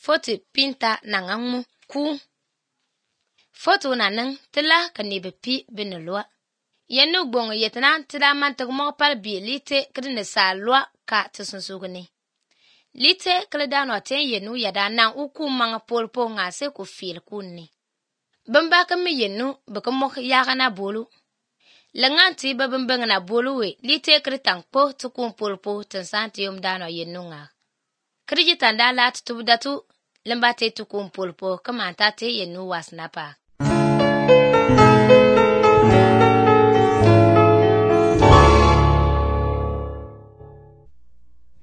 foto pinta nangamu ku foto nanen tila ka nebe pi benelwa yenu gbong yetna tida man tag mo pal bi lite kdne sa lwa ka tsunsugni lite kleda no ten yenu yada nan uku manga polpo nga se ku fil kunni bamba ka mi yenu baka mo yaga na bolu langanti babambang na bolu we lite kritan po tukun polpo tsanti yom dano yenu nga kriji tanda lat tubdatu lambate tukun polpo kama tate yenu wasna pa